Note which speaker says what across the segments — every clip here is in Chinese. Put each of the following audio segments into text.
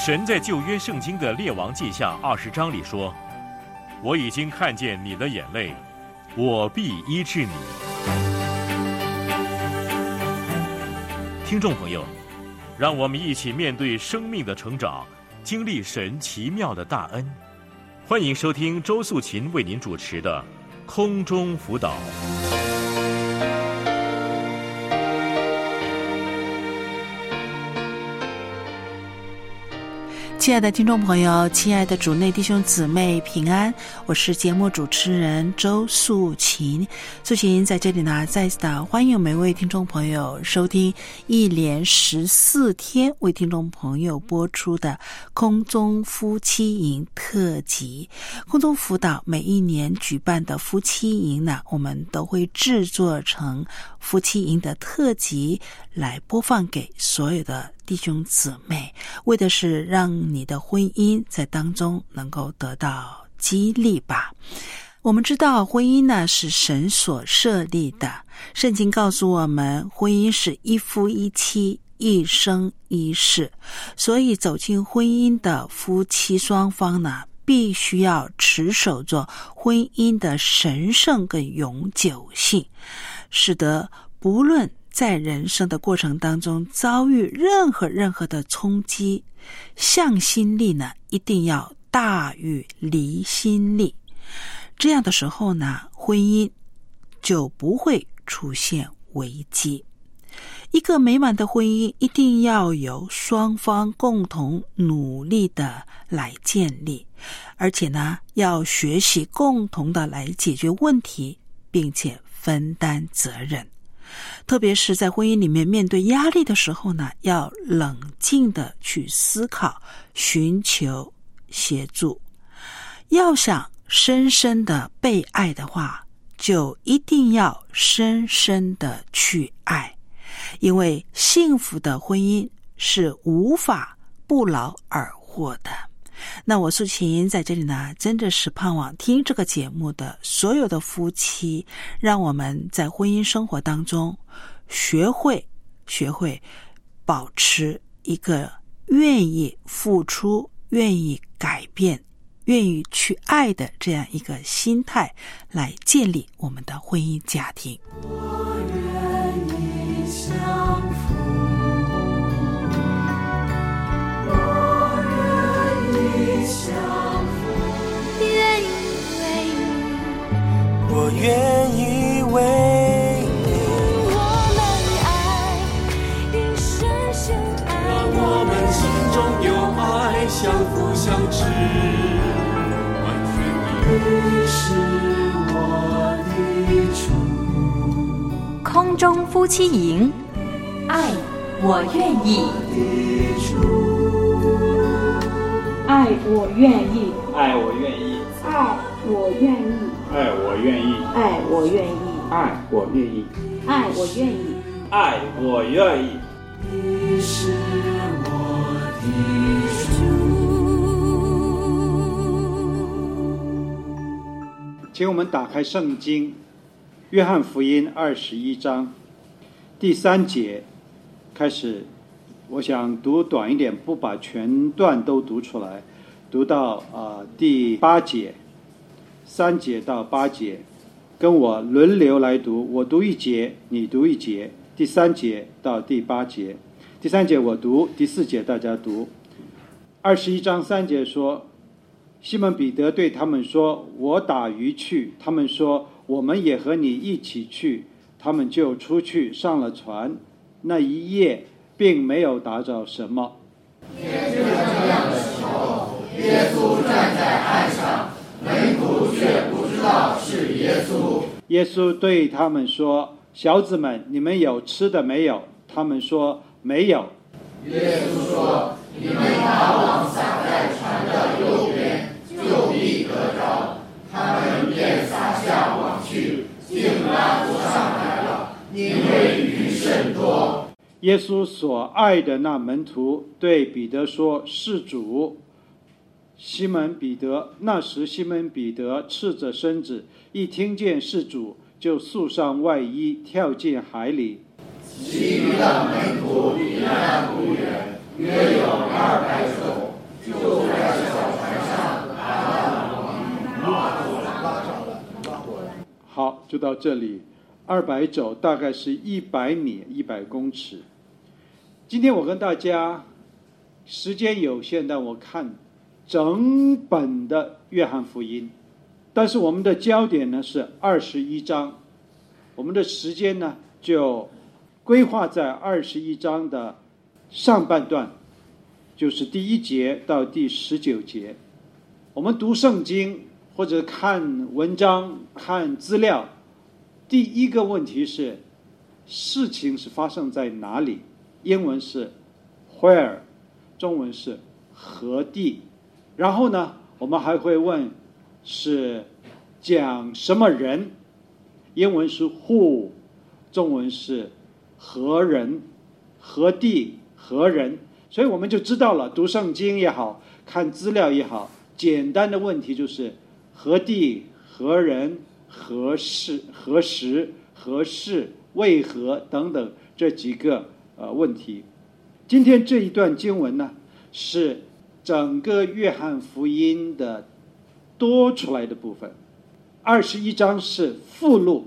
Speaker 1: 神在旧约圣经的列王记下20章里说，我已经看见你的眼泪，我必医治你。听众朋友，让我们一起面对生命的成长，经历神奇妙的大恩。欢迎收听周素琴为您主持的空中辅导。
Speaker 2: 亲爱的听众朋友，亲爱的主内弟兄姊妹平安，我是节目主持人周素琴。素琴在这里呢，再次的欢迎每位听众朋友收听一连14天为听众朋友播出的空中夫妻营特辑。空中辅导每一年举办的夫妻营呢，我们都会制作成夫妻营的特辑来播放给所有的弟兄姊妹，为的是让你的婚姻在当中能够得到激励吧。我们知道婚姻呢是神所设立的，圣经告诉我们婚姻是一夫一妻，一生一世，所以走进婚姻的夫妻双方呢，必须要持守着婚姻的神圣跟永久性，使得不论在人生的过程当中遭遇任何的冲击，向心力呢一定要大于离心力。这样的时候呢，婚姻就不会出现危机。一个美满的婚姻一定要由双方共同努力的来建立，而且呢，要学习共同的来解决问题，并且分担责任。特别是在婚姻里面面对压力的时候呢，要冷静的去思考，寻求协助。要想深深的被爱的话，就一定要深深的去爱，因为幸福的婚姻是无法不劳而获的。那我素琴在这里呢，真的是盼望听这个节目的所有的夫妻，让我们在婚姻生活当中学会保持一个愿意付出、愿意改变、愿意去爱的这样一个心态，来建立我们的婚姻家庭。
Speaker 3: 我愿意相扶，我愿意相扶，我愿意为你，我们爱因深深爱，让我们心中有爱，相扶相知，完全你是我的主。
Speaker 4: 空中夫妻营，爱我愿意，
Speaker 5: 爱我愿意，
Speaker 6: 爱我愿意，
Speaker 5: 爱我愿意，
Speaker 6: 爱我愿意，
Speaker 5: 爱我愿意，
Speaker 6: 爱我愿意，
Speaker 5: 爱我愿意，
Speaker 6: 爱我愿意。
Speaker 3: 你是我的主。
Speaker 7: 请我们打开圣经约翰福音21章第3节开始，我想读短一点，不把全段都读出来，读到第8节，3节到8节，跟我轮流来读，我读1节，你读1节，第3节到第8节，第3节我读，第4节大家读。21章3节说，西门彼得对他们说，我打鱼去。他们说，我们也和你一起去。他们就出去上了船，那一夜并没有打着什么。
Speaker 8: 天就这样的时候，耶稣站在岸上，门徒却不知道是耶稣。
Speaker 7: 耶稣对他们说，小子们，你们有吃的没有？他们说没有。
Speaker 8: 耶稣说，你们把网撒在船的右边，就必得着。他们便撒下网去，竟拉不上来了，因为鱼甚多。
Speaker 7: 耶稣所爱的那门徒对彼得说，是主。西门彼得，那时西门彼得赤着身子，一听见是主，就束上外衣，跳进海里。
Speaker 8: 其余的门徒离岸不远，约有200走，
Speaker 7: 就到这里，200肘大概是100米100公尺。今天我跟大家时间有限，但我看整本的约翰福音，但是我们的焦点呢是21章，我们的时间呢就规划在21章的上半段，就是第1节到第19节。我们读圣经或者看文章看资料，第一个问题是事情是发生在哪里，英文是 where， 中文是何地。然后呢我们还会问是讲什么人，英文是 who， 中文是何人，何地何人。所以我们就知道了，读圣经也好看资料也好，简单的问题就是何地何人何事何时何事为何等等这几个问题。今天这一段经文呢是整个约翰福音的多出来的部分。21章是附录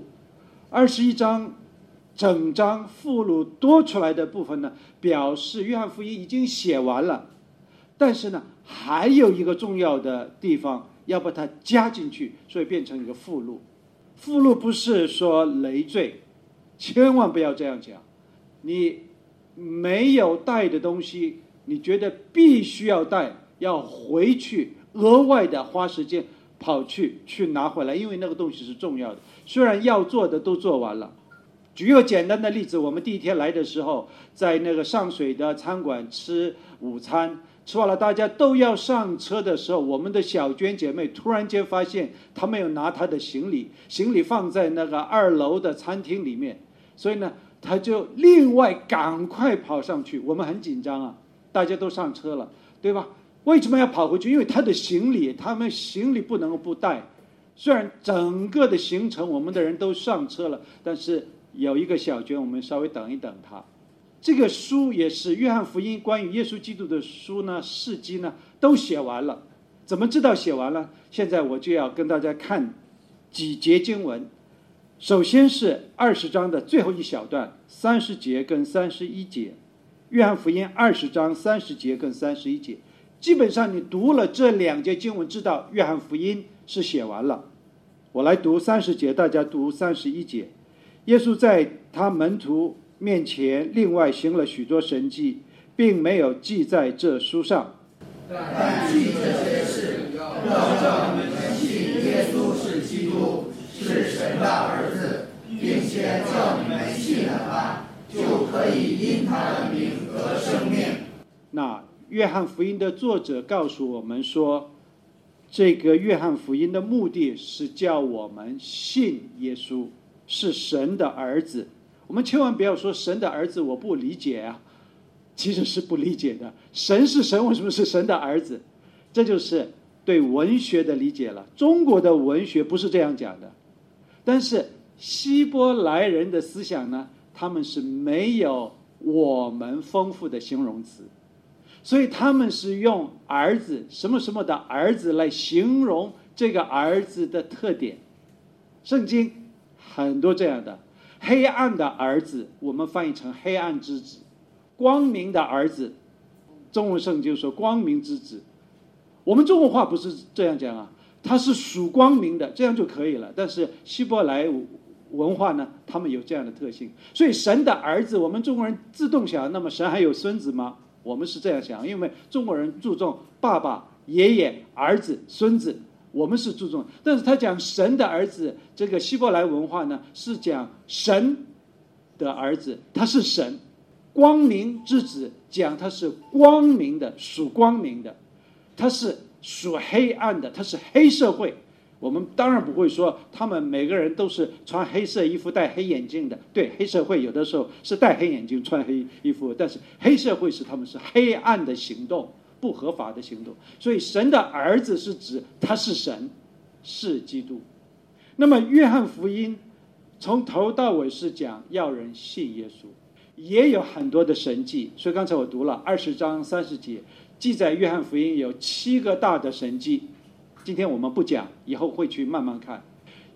Speaker 7: ，21章整章附录多出来的部分呢，表示约翰福音已经写完了，但是呢还有一个重要的地方要把它加进去，所以变成一个附录。附录不是说累赘，千万不要这样讲。你没有带的东西，你觉得必须要带，要回去额外的花时间跑去拿回来，因为那个东西是重要的。虽然要做的都做完了。举个简单的例子，我们第一天来的时候，在那个上水的餐馆吃午餐，吃完了大家都要上车的时候，我们的小娟姐妹突然间发现她没有拿她的行李放在那个2楼的餐厅里面，所以呢她就另外赶快跑上去。我们很紧张啊，大家都上车了，对吧？为什么要跑回去？因为她的行李，他们行李不能不带。虽然整个的行程我们的人都上车了，但是有一个小娟，我们稍微等一等她。这个书也是约翰福音关于耶稣基督的书呢，事迹呢都写完了。怎么知道写完了？现在我就要跟大家看几节经文。首先是20章的最后一小段，30节跟31节。约翰福音20章30节跟31节，基本上你读了这2节经文，知道约翰福音是写完了。我来读30节，大家读31节。耶稣在他门徒面前另外行了许多神迹，并没有记在这书上。
Speaker 8: 但记这些事，要叫你们信耶稣是基督，是神的儿子，并且叫你们信了他，就可以因他的名得生命。
Speaker 7: 那约翰福音的作者告诉我们说，这个约翰福音的目的是叫我们信耶稣是神的儿子。我们千万不要说神的儿子我不理解啊，其实是不理解的。神是神，为什么是神的儿子？这就是对文学的理解了。中国的文学不是这样讲的，但是希伯来人的思想呢，他们是没有我们丰富的形容词，所以他们是用儿子什么什么的儿子来形容这个儿子的特点。圣经很多这样的，黑暗的儿子我们翻译成黑暗之子，光明的儿子中文圣经说光明之子。我们中国话不是这样讲啊，他是属光明的，这样就可以了。但是希伯来文化呢，他们有这样的特性，所以神的儿子，我们中国人自动想，那么神还有孙子吗？我们是这样想，因为中国人注重爸爸、爷爷、儿子、孙子，我们是注重。但是他讲神的儿子，这个希伯来文化呢是讲神的儿子，他是神，光明之子，讲他是光明的，属光明的，他是属黑暗的，他是黑社会。我们当然不会说他们每个人都是穿黑色衣服戴黑眼镜的，对，黑社会有的时候是戴黑眼镜穿黑衣服，但是黑社会是他们是黑暗的行动，不合法的行动。所以神的儿子是指他是神，是基督。那么约翰福音从头到尾是讲要人信耶稣，也有很多的神迹。所以刚才我读了20章30节，记载约翰福音有7个大的神迹，今天我们不讲，以后会去慢慢看。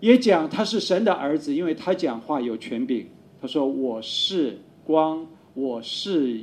Speaker 7: 也讲他是神的儿子，因为他讲话有权柄。他说我是光，我是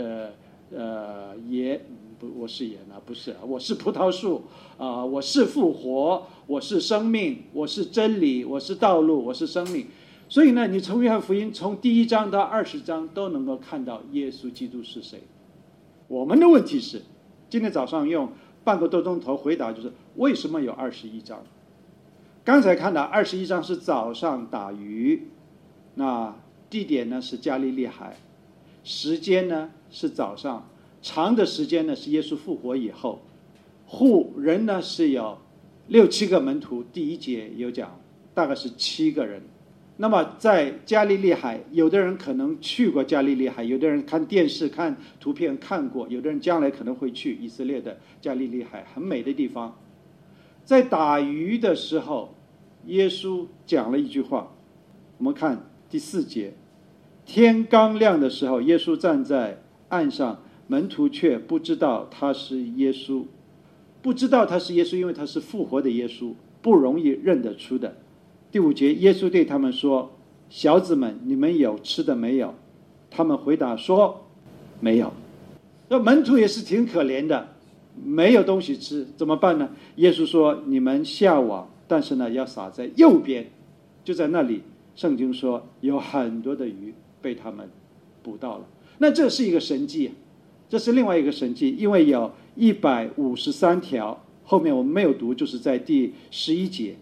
Speaker 7: 我是盐啊，不是，我是葡萄树我是复活，我是生命，我是真理，我是道路，我是生命。所以呢，你从约翰福音从第1章到20章都能够看到耶稣基督是谁。我们的问题是，今天早上用半个多钟头回答，就是为什么有21章？刚才看到21章是早上打鱼，那地点呢是加利利海，时间呢是早上，长的时间呢是耶稣复活以后，人呢是有6、7个门徒，第1节有讲大概是7个人。那么在加利利海，有的人可能去过加利利海，有的人看电视看图片看过，有的人将来可能会去以色列的加利利海，很美的地方。在打鱼的时候，耶稣讲了一句话，我们看第4节，天刚亮的时候，耶稣站在岸上，门徒却不知道他是耶稣，不知道他是耶稣，因为他是复活的耶稣，不容易认得出的。第5节，耶稣对他们说，小子们，你们有吃的没有？他们回答说没有。那门徒也是挺可怜的，没有东西吃，怎么办呢？耶稣说，你们下网，但是呢要撒在右边。就在那里，圣经说有很多的鱼被他们捕到了。那这是一个神迹，这是另外一个神迹，因为有153条，后面我们没有读，就是在第11节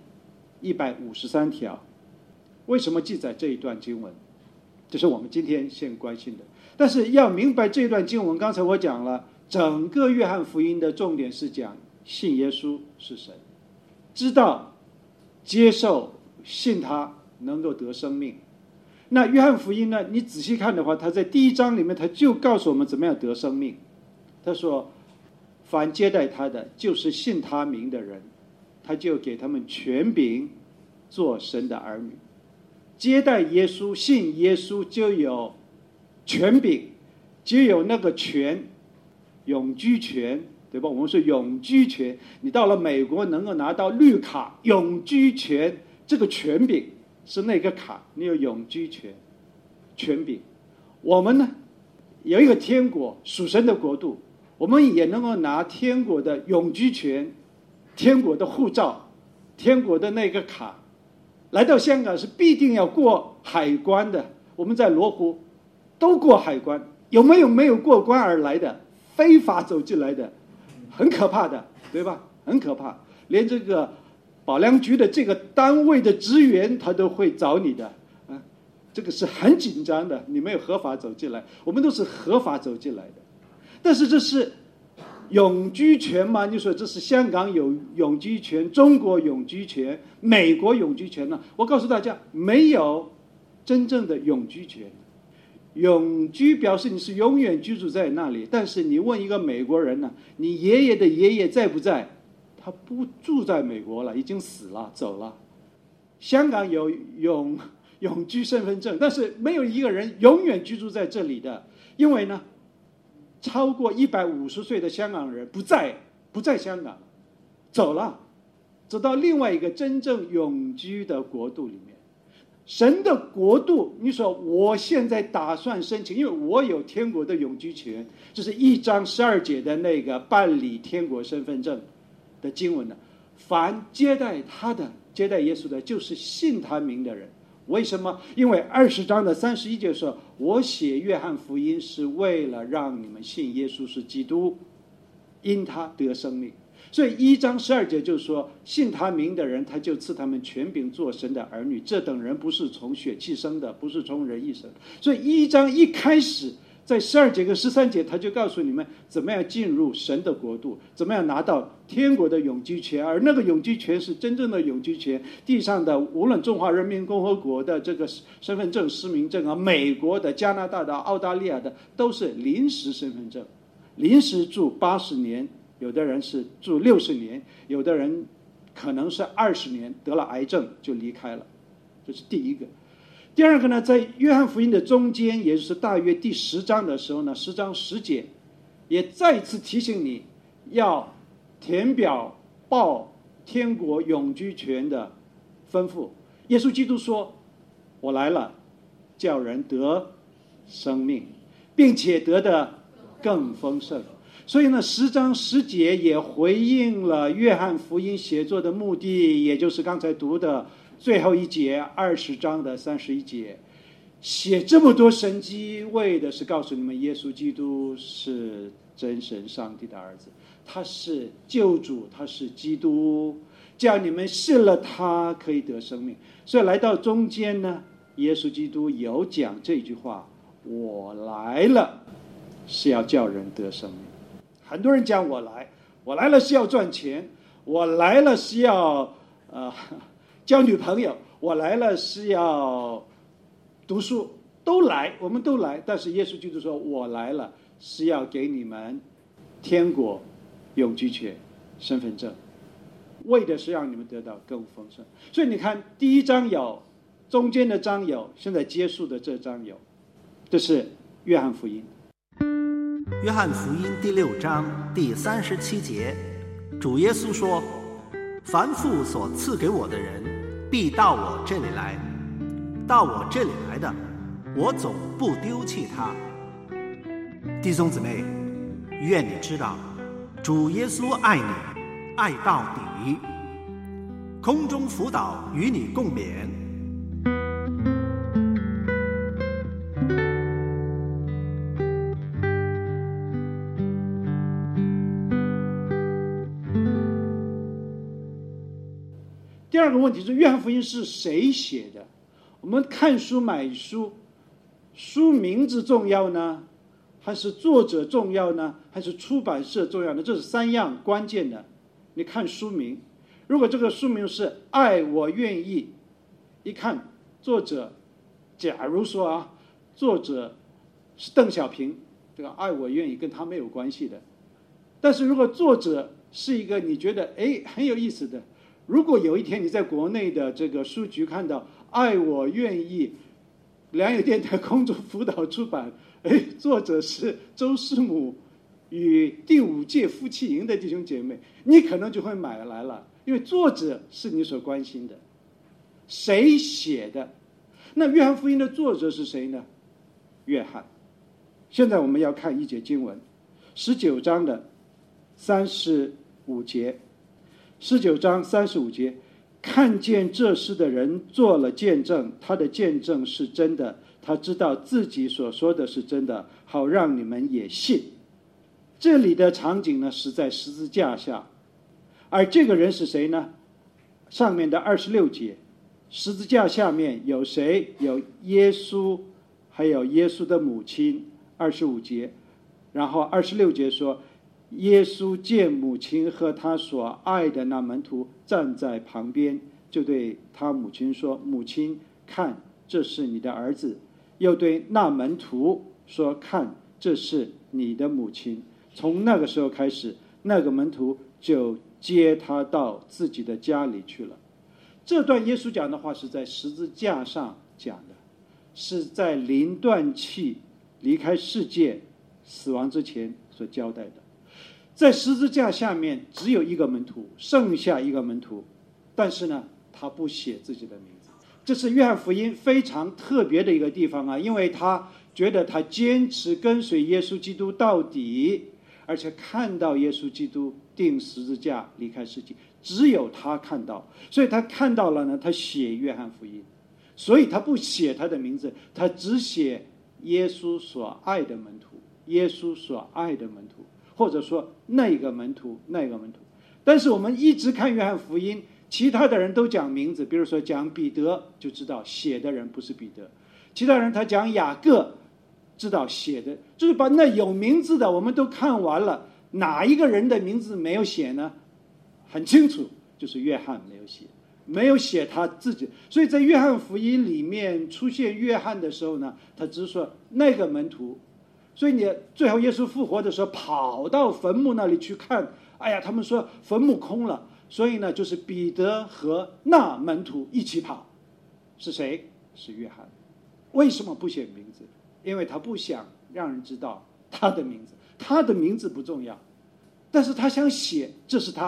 Speaker 7: 153条。为什么记载这一段经文？这是我们今天先关心的。但是要明白这一段经文，刚才我讲了，整个约翰福音的重点是讲信耶稣是神，知道接受信他能够得生命。那约翰福音呢，你仔细看的话，他在第1章里面他就告诉我们怎么样得生命。他说凡接待他的，就是信他名的人，他就给他们权柄做神的儿女。接待耶稣信耶稣就有权柄，就有那个权，永居权，对吧？我们说永居权，你到了美国能够拿到绿卡，永居权，这个权柄是那个卡，你有永居权柄。我们呢有一个天国属神的国度，我们也能够拿天国的永居权，天国的护照，天国的那个卡。来到香港是必定要过海关的，我们在罗湖都过海关，有没有过关而来的非法走进来的，很可怕的，对吧？很可怕，连这个保良局的这个单位的职员他都会找你的啊，这个是很紧张的。你没有合法走进来，我们都是合法走进来的。但是这是永居权吗？你说这是香港有永居权，中国永居权，美国永居权呢？我告诉大家，没有真正的永居权。永居表示你是永远居住在那里，但是你问一个美国人呢，你爷爷的爷爷在不在？他不住在美国了，已经死了，走了。香港有永居身份证，但是没有一个人永远居住在这里的，因为呢超过150岁的香港人不在香港，走了，走到另外一个真正永居的国度里面。神的国度，你说我现在打算申请，因为我有天国的永居权，就是1章12节的那个办理天国身份证的经文呢。凡接待他的，接待耶稣的，就是信他名的人。为什么？因为20章的31节说，我写约翰福音是为了让你们信耶稣是基督，因他得生命。所以1章12节就说，信他名的人，他就赐他们权柄做神的儿女。这等人不是从血气生的，不是从人意生。所以1章一开始在12节跟13节，他就告诉你们怎么样进入神的国度，怎么样拿到天国的永居权。而那个永居权是真正的永居权，地上的无论中华人民共和国的这个身份证、实名证啊，美国的、加拿大的、澳大利亚的，都是临时身份证，临时住80年，有的人是住60年，有的人可能是20年，得了癌症就离开了。这是第一个。第二个呢，在约翰福音的中间，也就是大约第10章的时候呢，10章10节也再次提醒你要填表报天国永居权的吩咐。耶稣基督说，我来了，叫人得生命，并且得的更丰盛。所以呢，10章10节也回应了约翰福音写作的目的，也就是刚才读的最后一节20章的31节。写这么多神迹，为的是告诉你们，耶稣基督是真神上帝的儿子，他是救主，他是基督，叫你们信了他可以得生命。所以来到中间呢，耶稣基督有讲这句话，我来了是要叫人得生命。很多人讲我来了是要赚钱，我来了是要交女朋友，我来了是要读书，都来，我们都来。但是耶稣基督说，我来了是要给你们天国永居权身份证，为的是让你们得到更丰盛。所以你看，第一章有，中间的章有，现在结束的这章有，这是约翰福音。
Speaker 9: 约翰福音第6章第37节，主耶稣说，凡父所赐给我的人必到我这里来，到我这里来的，我总不丢弃他。弟兄姊妹，愿你知道，主耶稣爱你，爱到底。空中辅导与你共勉。
Speaker 7: 第二个问题是，约翰福音是谁写的？我们看书买书，书名字重要呢，还是作者重要呢，还是出版社重要呢？这是3样关键的。你看书名，如果这个书名是爱我愿意，一看作者，假如说作者是邓小平，这个爱我愿意跟他没有关系的。但是如果作者是一个你觉得很有意思的，如果有一天你在国内的这个书局看到爱我愿意良友电台空中辅导出版，作者是周师母与第5届夫妻营的弟兄姐妹，你可能就会买来了，因为作者是你所关心的。谁写的？那约翰福音的作者是谁呢？约翰。现在我们要看一节经文，19章的35节。19章35节，看见这事的人做了见证，他的见证是真的，他知道自己所说的是真的，好让你们也信。这里的场景呢是在十字架下，而这个人是谁呢？上面的26节，十字架下面有谁？有耶稣，还有耶稣的母亲。25节，然后26节说，耶稣见母亲和他所爱的那门徒站在旁边，就对他母亲说，母亲，看，这是你的儿子。又对那门徒说，看，这是你的母亲。从那个时候开始，那个门徒就接他到自己的家里去了。这段耶稣讲的话是在十字架上讲的，是在临断气离开世界死亡之前所交代的。在十字架下面只有一个门徒，剩下一个门徒，但是呢他不写自己的名字。这是约翰福音非常特别的一个地方因为他觉得他坚持跟随耶稣基督到底，而且看到耶稣基督钉十字架离开世界，只有他看到，所以他看到了呢，他写约翰福音。所以他不写他的名字，他只写耶稣所爱的门徒，耶稣所爱的门徒，或者说那个门徒，那个门徒。但是我们一直看约翰福音，其他的人都讲名字，比如说讲彼得，就知道写的人不是彼得。其他人他讲雅各，知道写的，就是把那有名字的我们都看完了，哪一个人的名字没有写呢？很清楚，就是约翰没有写，没有写他自己。所以在约翰福音里面出现约翰的时候呢，他只是说那个门徒。所以你最后耶稣复活的时候跑到坟墓那里去看，哎呀，他们说坟墓空了，所以呢就是彼得和那门徒一起跑。是谁？是约翰。为什么不写名字？因为他不想让人知道他的名字，他的名字不重要，但是他想写这是他。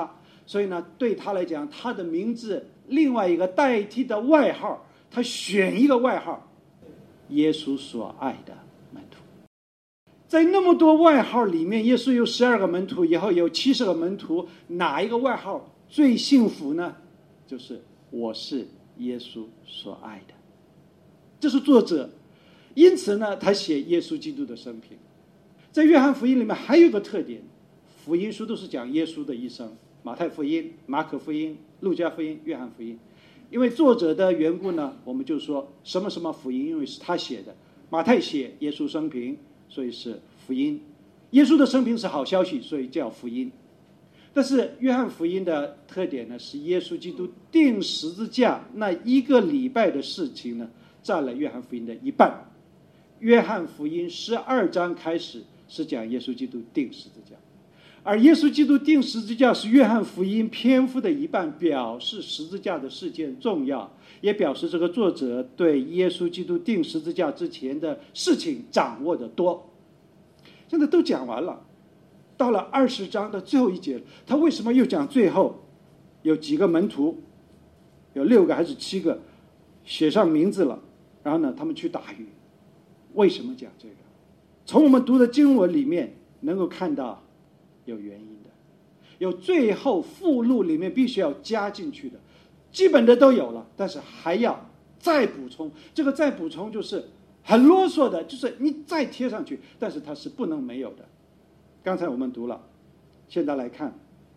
Speaker 7: 所以呢，对他来讲，他的名字另外一个代替的外号，他选一个外号，耶稣所爱的门徒。在那么多外号里面，耶稣有12个门徒，以后有70个门徒，哪一个外号最幸福呢？就是我是耶稣所爱的。这是作者，因此呢，他写耶稣基督的生平。在约翰福音里面还有一个特点，福音书都是讲耶稣的一生，马太福音、马可福音、路加福音、约翰福音。因为作者的缘故呢，我们就说什么什么福音，因为是他写的。马太写耶稣生平，所以是福音。耶稣的生平是好消息，所以叫福音。但是约翰福音的特点呢，是耶稣基督钉十字架那1个礼拜的事情呢，占了约翰福音的一半。约翰福音12章开始是讲耶稣基督钉十字架，而耶稣基督钉十字架是约翰福音篇幅的一半，表示十字架的事件重要，也表示这个作者对耶稣基督钉十字架之前的事情掌握的多。现在都讲完了，到了20章的最后一节，他为什么又讲最后有几个门徒，有6个还是7个写上名字了，然后呢他们去打鱼。为什么讲这个？从我们读的经文里面能够看到有原因的，有最后附录里面必须要加进去的，基本的都有了，但是还要再补充。这个再补充就是很啰嗦的，就是你再贴上去，但是它是不能没有的。刚才我们读了，现在来看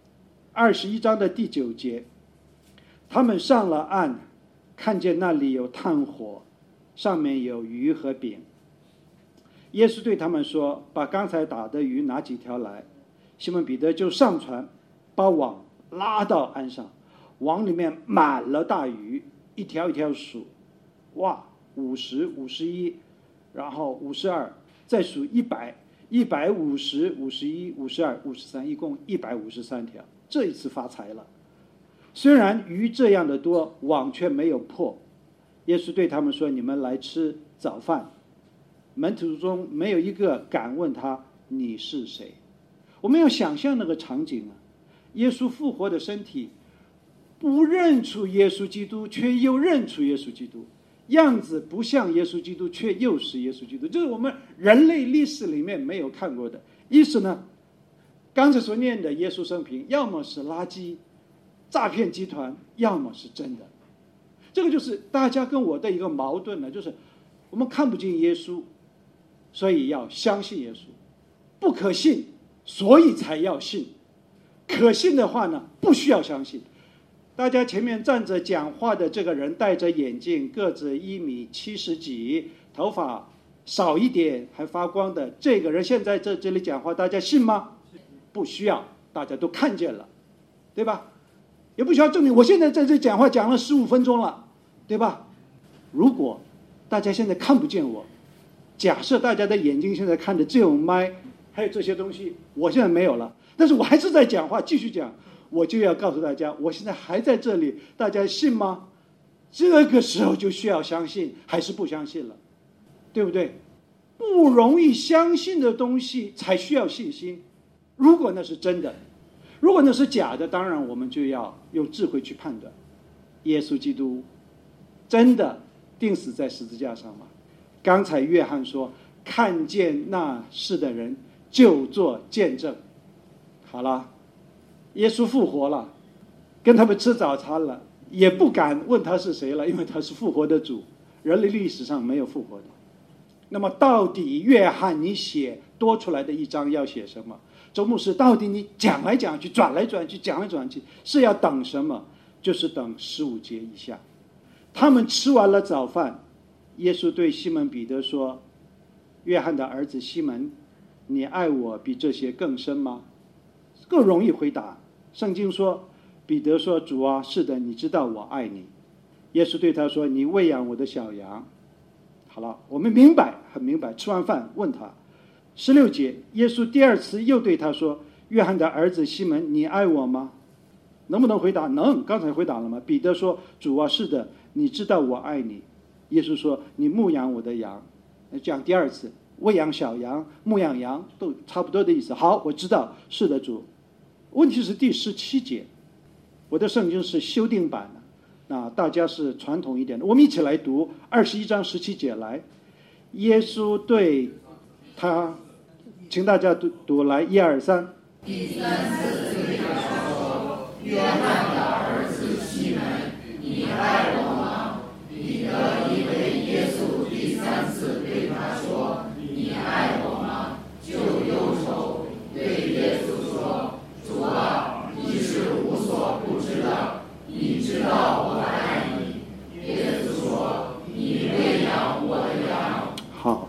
Speaker 7: 21章的第9节，他们上了岸，看见那里有炭火，上面有鱼和饼。耶稣对他们说，把刚才打的鱼拿几条来。西门彼得就上船，把网拉到岸上，网里面满了大鱼，一条一条数，哇，50、51，然后52，再数100、150、51、52、53，一共153条。这一次发财了。虽然鱼这样的多，网却没有破。耶稣对他们说，你们来吃早饭。门徒中没有一个敢问他，你是谁？我们要想象那个场景啊，耶稣复活的身体不认出耶稣基督，却又认出耶稣基督，样子不像耶稣基督，却又是耶稣基督，这是我们人类历史里面没有看过的。意思呢，刚才所念的耶稣生平，要么是垃圾诈骗集团，要么是真的。这个就是大家跟我的一个矛盾呢，就是我们看不见耶稣，所以要相信耶稣，不可信，所以才要信。可信的话呢，不需要相信。大家前面站着讲话的这个人戴着眼镜，个子1.70米几，头发少一点还发光的这个人，现在在这里讲话，大家信吗？不需要，大家都看见了，对吧？也不需要证明。我现在在这讲话讲了15分钟了，对吧？如果大家现在看不见我，假设大家的眼睛现在看的只有麦，还有这些东西，我现在没有了，但是我还是在讲话，继续讲，我就要告诉大家，我现在还在这里，大家信吗？这个时候就需要相信，还是不相信了，对不对？不容易相信的东西才需要信心。如果那是真的，如果那是假的，当然我们就要用智慧去判断。耶稣基督真的钉死在十字架上吗？刚才约翰说，看见那事的人就做见证。好了，耶稣复活了，跟他们吃早餐了，也不敢问他是谁了，因为他是复活的主，人类历史上没有复活的。那么到底约翰你写多出来的一章要写什么？周牧师，到底你讲来讲去，转来转去，讲来转去，是要等什么？就是等15节以下。他们吃完了早饭，耶稣对西门彼得说，约翰的儿子西门，你爱我比这些更深吗？更容易回答。圣经说，彼得说，主啊，是的，你知道我爱你。耶稣对他说，你喂养我的小羊。好了，我们明白，很明白。吃完饭问他16节，耶稣第2次又对他说，约翰的儿子西门，你爱我吗？能不能回答？能，刚才回答了吗？彼得说，主啊，是的，你知道我爱你。耶稣说，你牧养我的羊。讲第2次，喂养小羊，牧养羊，都差不多的意思。好，我知道，是的，主。问题是第17节， 我的圣经是修订版的，那大家是传统一点的。我们一起来读21章17节来。耶稣对他，请大家读来，1、2、3。
Speaker 8: 第三次对他说：“约翰的儿子西门，你爱我吗？”彼得以为耶稣第三次对他说：“你爱我吗？”就忧愁，对耶稣说：“主啊，你是无所不知的，你知道我爱你。”耶稣说：“你喂养我的羊。”
Speaker 7: 好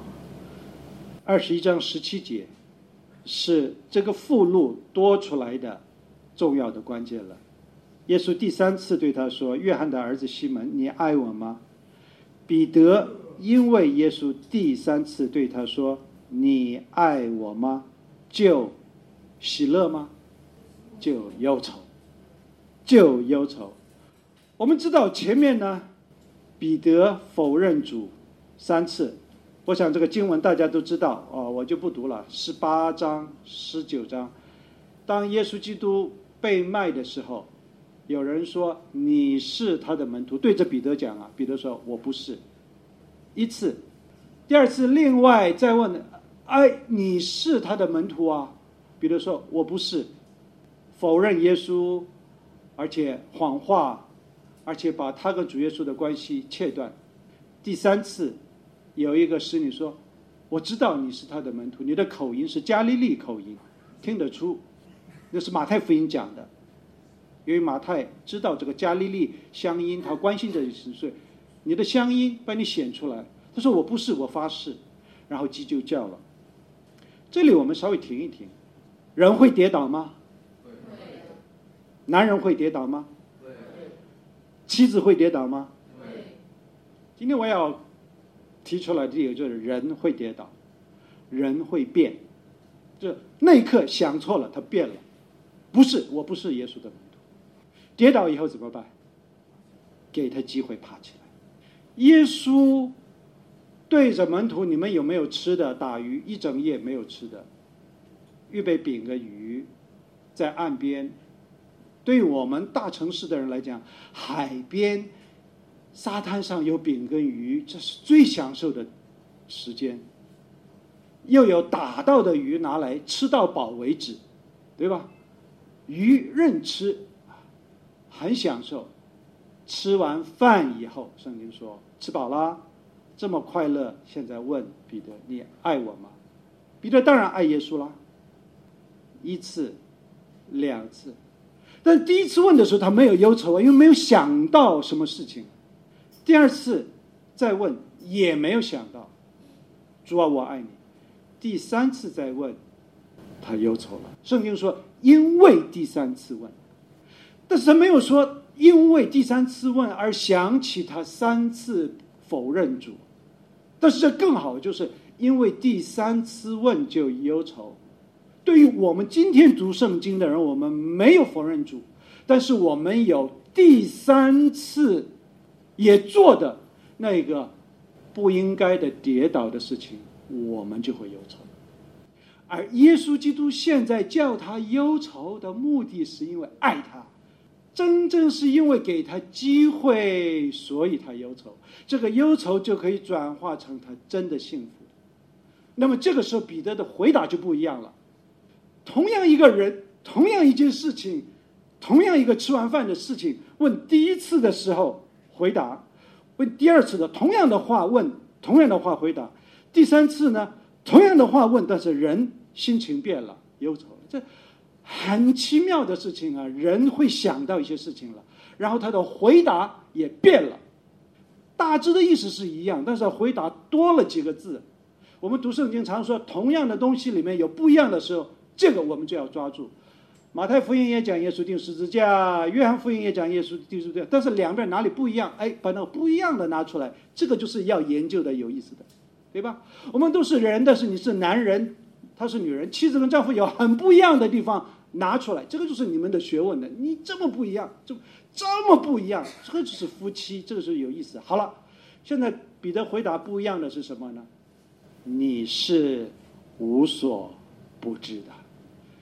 Speaker 7: ，21章17节是这个附录多出来的重要的关键了。耶稣第三次对他说：“约翰的儿子西门，你爱我吗？”彼得因为耶稣第三次对他说：“你爱我吗？”就喜乐吗？就忧愁，就忧愁。我们知道前面呢，彼得否认主3次，我想这个经文大家都知道我就不读了。18章、19章，当耶稣基督被卖的时候，有人说你是他的门徒，对着彼得讲啊，彼得说我不是。1次，第2次另外再问，你是他的门徒啊？彼得说我不是，否认耶稣，而且谎话，而且把他跟主耶稣的关系切断。第3次，有一个使女说，我知道你是他的门徒，你的口音是加利利口音，听得出。那是马太福音讲的，因为马太知道这个加利利乡音，他关心这10岁，你的乡音把你显出来。他说我不是，我发誓。然后鸡就叫了。这里我们稍微停一停，人会跌倒吗？会。男人会跌倒吗？会。妻子会跌倒吗？会。今天我要提出来的理由就是人会跌倒，人会变，就那一刻想错了，他变了，不是，我不是耶稣的门徒。跌倒以后怎么办？给他机会爬起来。耶稣对着门徒，你们有没有吃的？打鱼一整夜没有吃的，预备饼跟鱼在岸边。对于我们大城市的人来讲，海边沙滩上有饼跟鱼，这是最享受的时间。又有打到的鱼拿来吃到饱为止，对吧？鱼任吃，很享受。吃完饭以后，圣经说吃饱啦，这么快乐，现在问彼得，你爱我吗？彼得当然爱耶稣啦。1次、2次，但第1次问的时候他没有忧愁，因为没有想到什么事情。第2次再问也没有想到，主啊，我爱你。第3次再问，他忧愁了。圣经说因为第3次问，但是他没有说因为第3次问而想起他3次否认主。但是这更好，就是因为第3次问就忧愁。对于我们今天读圣经的人，我们没有否认主，但是我们有第3次也做的那个不应该的跌倒的事情，我们就会忧愁。而耶稣基督现在叫他忧愁的目的是因为爱他，真正是因为给他机会，所以他忧愁。这个忧愁就可以转化成他真的幸福。那么这个时候彼得的回答就不一样了。同样一个人，同样一件事情，同样一个吃完饭的事情，问第1次的时候回答，问第2次的同样的话问，同样的话回答，第3次呢同样的话问，但是人心情变了，忧愁了。这很奇妙的事情啊，人会想到一些事情了，然后他的回答也变了，大致的意思是一样，但是回答多了几个字。我们读圣经常说同样的东西里面有不一样的时候，这个我们就要抓住。马太福音也讲耶稣钉十字架，约翰福音也讲耶稣钉十字架，但是两边哪里不一样，把那个不一样的拿出来，这个就是要研究的，有意思的，对吧？我们都是人，但是你是男人，他是女人，妻子跟丈夫有很不一样的地方拿出来，这个就是你们的学问的。你这么不一样，这么不一样，这个就是夫妻，这个是有意思。好了，现在彼得回答不一样的是什么呢？你是无所不知的。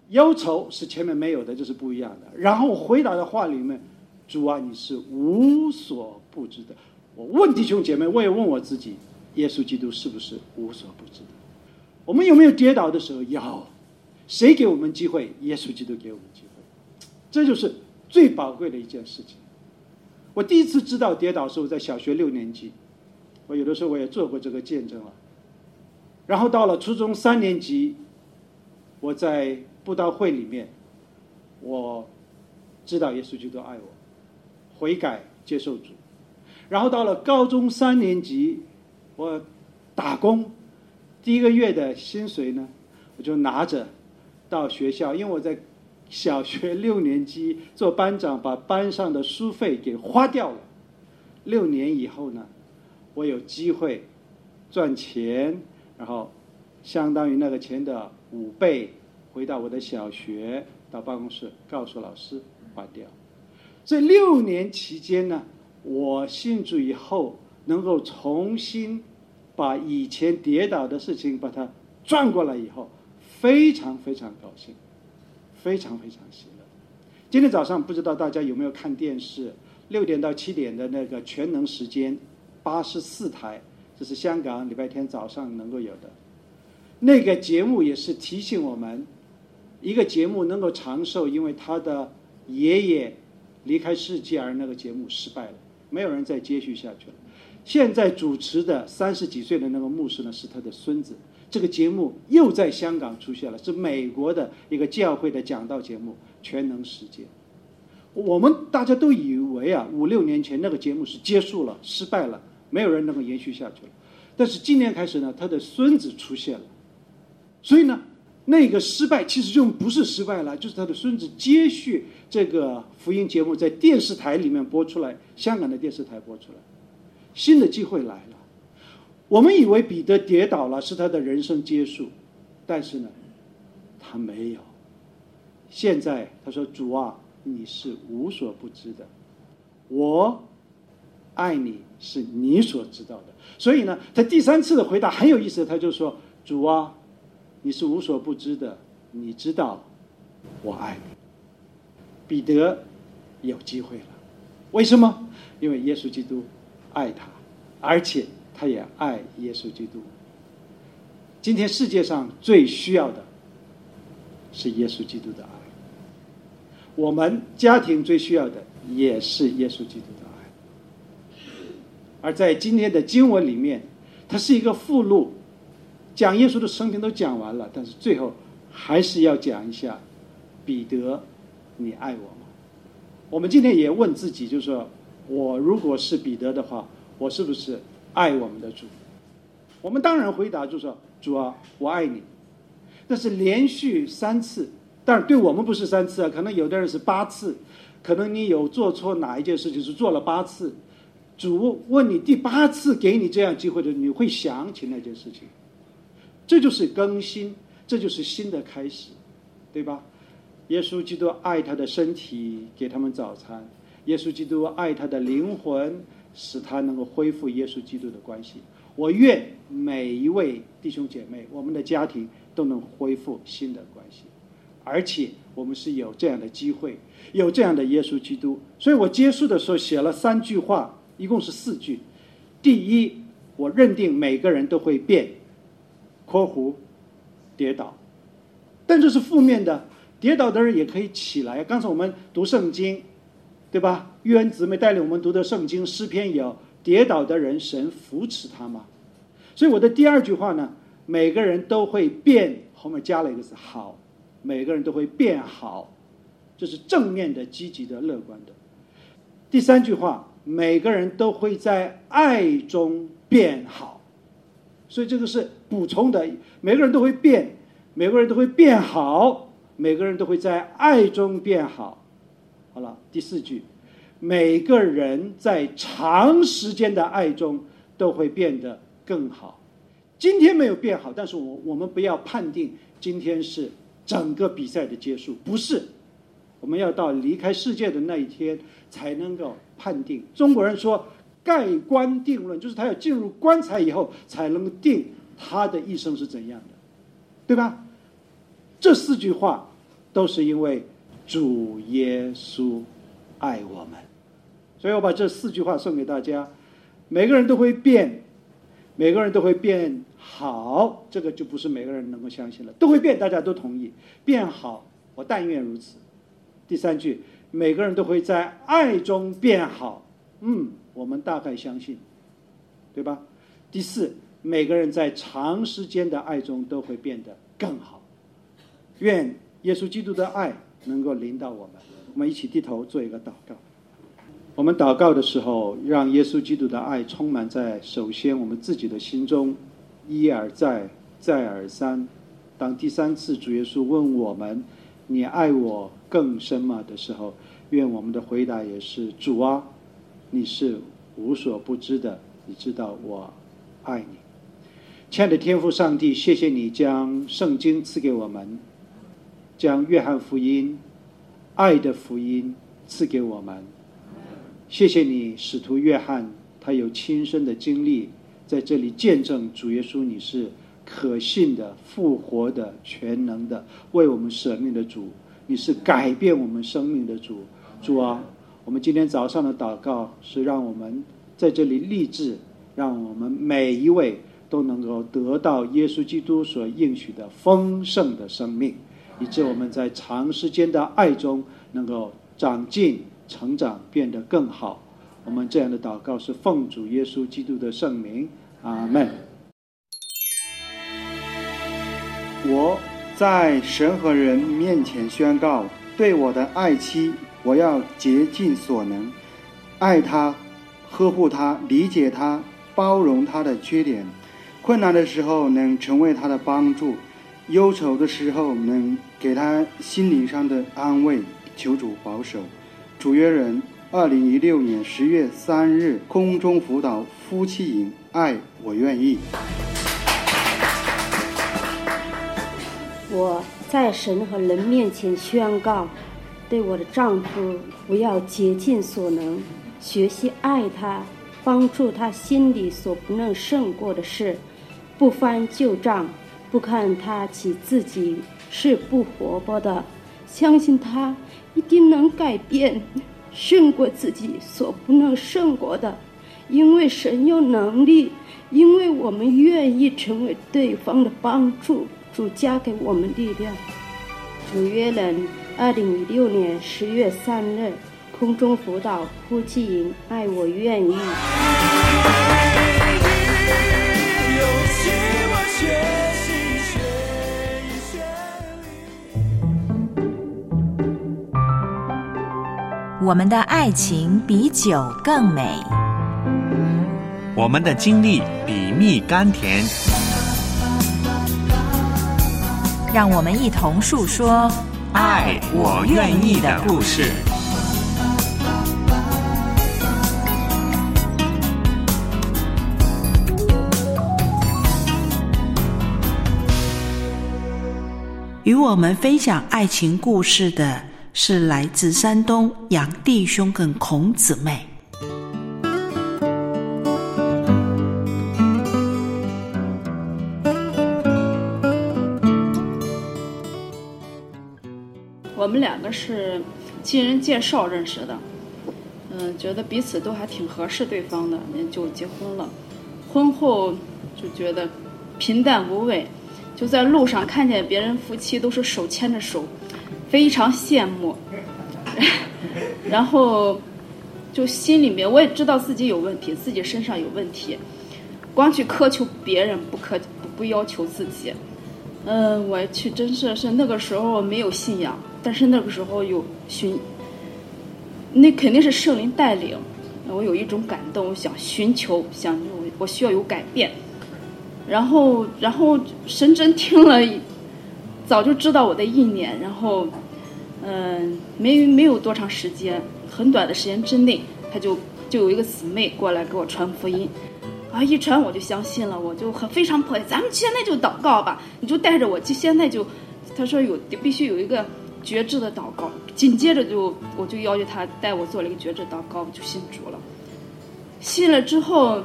Speaker 7: 忧愁是前面没有的，这是不一样的。然后我回答的话里面，主啊，你是无所不知的。我问弟兄姐妹，我也问我自己，耶稣基督是不是无所不知的？我们有没有跌倒的时候？有。谁给我们机会？耶稣基督给我们机会。这就是最宝贵的一件事情。我第一次知道跌倒的时候，在小学6年级，我有的时候我也做过这个见证了。然后到了初中3年级，我在布道会里面，我知道耶稣基督爱我，悔改接受主。然后到了高中3年级，我打工，第1个月的薪水呢，我就拿着到学校，因为我在小学6年级做班长，把班上的书费给花掉了。6年以后呢，我有机会赚钱，然后相当于那个钱的5倍，回到我的小学，到办公室告诉老师还掉。这6年期间呢，我信主以后能够重新把以前跌倒的事情把它转过来以后，非常非常高兴，非常非常喜乐。今天早上不知道大家有没有看电视，6点到7点的那个全能时间84台，这是香港礼拜天早上能够有的。那个节目也是提醒我们，一个节目能够长寿，因为他的爷爷离开世界而那个节目失败了，没有人再接续下去了。现在主持的30几岁的那个牧师呢，是他的孙子。这个节目又在香港出现了，是美国的一个教会的讲道节目《全能时间》。我们大家都以为啊，5、6年前那个节目是结束了，失败了，没有人能够延续下去了。但是今年开始呢，他的孙子出现了，所以呢，那个失败其实就不是失败了，就是他的孙子接续这个福音节目在电视台里面播出来，香港的电视台播出来，新的机会来了。我们以为彼得跌倒了，是他的人生结束，但是呢，他没有。现在他说：“主啊，你是无所不知的，我爱你是你所知道的。”所以呢，他第3次的回答很有意思，他就说：“主啊，你是无所不知的，你知道我爱你。”彼得有机会了，为什么？因为耶稣基督爱他，而且他也爱耶稣基督。今天世界上最需要的是耶稣基督的爱，我们家庭最需要的也是耶稣基督的爱。而在今天的经文里面，它是一个附录，讲耶稣的生平都讲完了，但是最后还是要讲一下，彼得，你爱我吗？我们今天也问自己，就是说，我如果是彼得的话，我是不是爱我们的主？我们当然回答就是说，主啊，我爱你。但是连续3次，当然对我们不是3次啊，可能有的人是8次，可能你有做错哪一件事情是做了8次，主问你第8次给你这样机会的，你会想起那件事情。这就是更新，这就是新的开始，对吧？耶稣基督爱他的身体，给他们早餐；耶稣基督爱他的灵魂，使他能够恢复耶稣基督的关系。我愿每一位弟兄姐妹，我们的家庭都能恢复新的关系，而且我们是有这样的机会，有这样的耶稣基督。所以我结束的时候写了3句话，一共是4句。第一，我认定每个人都会变括弧跌倒，但这是负面的，跌倒的人也可以起来。刚才我们读圣经，对吧？约恩姊妹带领我们读的圣经诗篇有跌倒的人神扶持他嘛。所以我的第2句话呢，每个人都会变，后面加了一个字好，每个人都会变好，这是正面的、积极的、乐观的。第3句话，每个人都会在爱中变好，所以这个是补充的，每个人都会变，每个人都会变好，每个人都会在爱中变好。好了，第4句，每个人在长时间的爱中都会变得更好。今天没有变好，但是我们不要判定今天是整个比赛的结束，不是，我们要到离开世界的那一天才能够判定。中国人说盖棺定论，就是他要进入棺材以后才能定他的一生是怎样的，对吧？这4句话都是因为主耶稣爱我们。所以我把这4句话送给大家。每个人都会变，每个人都会变好，这个就不是每个人能够相信了。都会变，大家都同意。变好，我但愿如此。第3句，每个人都会在爱中变好，我们大概相信，对吧？第4，每个人在长时间的爱中都会变得更好。愿耶稣基督的爱能够临到我们。我们一起低头做一个祷告。我们祷告的时候，让耶稣基督的爱充满在首先我们自己的心中，一而再，再而三。当第3次主耶稣问我们，你爱我更深吗的时候，愿我们的回答也是，主啊，你是无所不知的，你知道我爱你。亲爱的天父上帝，谢谢你将圣经赐给我们，将约翰福音爱的福音赐给我们。谢谢你，使徒约翰他有亲身的经历，在这里见证主耶稣你是可信的、复活的、全能的，为我们舍命的主，你是改变我们生命的主。主啊，我们今天早上的祷告是让我们在这里立志，让我们每一位都能够得到耶稣基督所应许的丰盛的生命，以致我们在长时间的爱中能够长进成长，变得更好。我们这样的祷告是奉主耶稣基督的圣名，阿们。
Speaker 10: 我在神和人面前宣告，对我的爱妻，我要竭尽所能爱她，呵护她，理解她，包容她的缺点，困难的时候能成为她的帮助，忧愁的时候能给她心灵上的安慰。求主保守。主约人2016年10月3日空中辅导夫妻营，爱我愿意。
Speaker 11: 我在神和人面前宣告，对我的丈夫，我要竭尽所能学习爱他，帮助他心里所不能胜过的事，不翻旧账，不看他起自己是不活泼的，相信他一定能改变，胜过自己所不能胜过的，因为神有能力，因为我们愿意成为对方的帮助，主加给我们力量。主约人2016年10月3日空中辅导夫妻营，爱我愿意。
Speaker 4: 我们的爱情比酒更美，
Speaker 12: 我们的经历比蜜甘甜，
Speaker 4: 让我们一同述说
Speaker 12: 爱我愿意的故事。
Speaker 2: 与我们分享爱情故事的是来自山东杨弟兄跟孔姊妹。
Speaker 13: 我们两个是亲人介绍认识的，觉得彼此都还挺合适对方的，就结婚了。婚后就觉得平淡无味，就在路上看见别人夫妻都是手牵着手，非常羡慕。然后就心里面我也知道自己有问题，自己身上有问题，光去苛求别人，不要求自己。我去真是那个时候没有信仰，但是那个时候有那肯定是圣灵带领，我有一种感动，我想寻求，我需要有改变。然后神真听了，早就知道我的意念，然后没有多长时间，很短的时间之内，他就有一个姊妹过来给我传福音。一传我就相信了，我就非常迫切，咱们现在就祷告吧，你就带着我，现在就，他说必须有一个觉知的祷告，紧接着我就要求他带我做了一个觉知祷告，就信主了。信了之后，